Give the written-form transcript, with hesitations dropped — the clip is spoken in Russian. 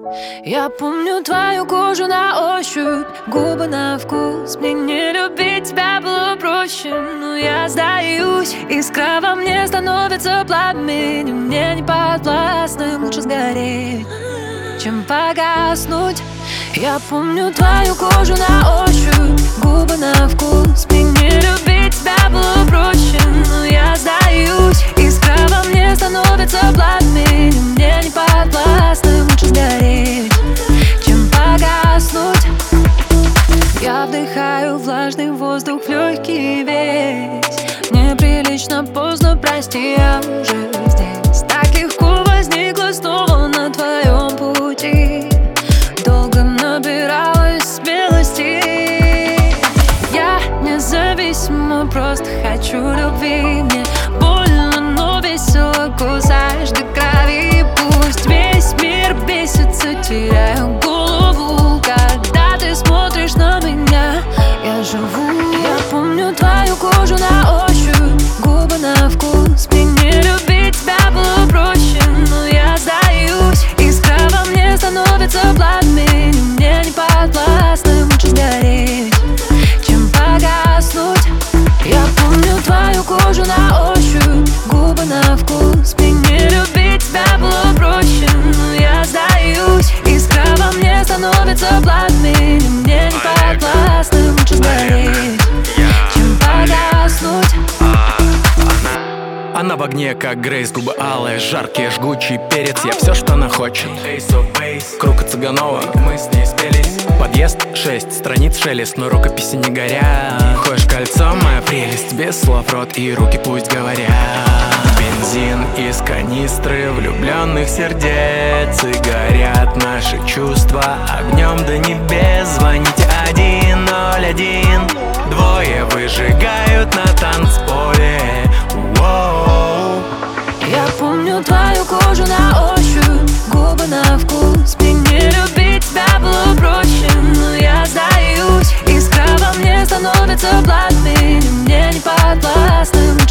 Я помню твою кожу на ощупь, губы на вкус. Мне не любить тебя было проще, но я сдаюсь. Искра во мне становится пламенем, мне не подвластным. Лучше сгореть, чем погаснуть. Я помню твою кожу на ощупь, губы на вкус. Мне не любить тебя было проще, но я сдаюсь. Искра во мне становится пламенем, мне не подвластным. Лучше сгореть, чем погаснуть. Я вдыхаю влажный воздух в легкий весь. Неприлично поздно, прости, я уже здесь. Так легко возникла снова на твоем пути. Долго набиралась смелости. Я независима, просто хочу любви. Мне больно, но весело, кусаешь до крови. Пусть весь мир бесится, теряю голову. Когда ты смотришь на меня, я живу. Я помню твою кожу на ощупь, губы на вкус. Мне не любить тебя было проще, но я сдаюсь. Искра во мне становится пламенем, мне не подвластным. Лучше сгореть, чем погаснуть. Я помню твою кожу на ощупь, губы на вкус. Мне не любить тебя было проще, но я сдаюсь. Искра во мне становится пламенем, мне не подвластным. Лучше сгореть, чем погаснуть. Она в огне, как Грейс, губы алые, жаркие, жгучий перец. Я все, что она хочет. Круг от Цыганова, мы с ней спелись. Подъезд 6, страниц шелест, но рукописи не горят. Ходишь кольцом, моя прелесть, без слов рот и руки пусть говорят. Бензин из канистры влюбленных сердец, и горят наши чувства огнем до небес. Звоните 101, двое выжигают на танцполе. Я помню твою кожу на ощупь, губы на вкус. Мне не любить тебя было проще, но я сдаюсь. Искра во мне становится пламенем, мне не подвластным.